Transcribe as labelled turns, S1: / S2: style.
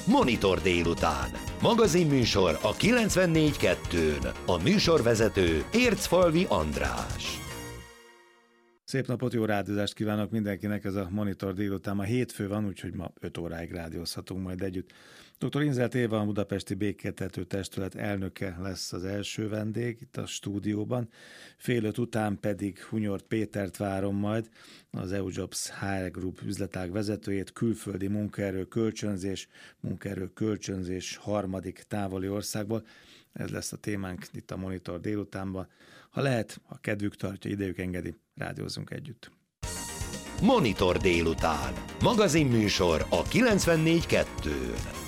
S1: Monitor délután. Magazinműsor a 94.2-n. A műsorvezető Ércfalvi András.
S2: Szép napot, jó rádiózást kívánok mindenkinek, ez a Monitor délután. Ma hétfő van, úgyhogy ma 5 óráig rádiózhatunk majd együtt. Dr. Inzelt Éva, a Budapesti Békéltető Testület elnöke lesz az első vendég itt a stúdióban. 4:30 után pedig Hunyort Pétert várom majd, az EUJobs HR Group üzletág vezetőjét, külföldi munkaerő kölcsönzés harmadik távoli országból. Ez lesz a témánk itt a Monitor délutánban. Ha lehet, ha kedvük tartja, idejük engedi, rádiózzunk együtt.
S1: Monitor délután. Magazinműsor a 94.2-n.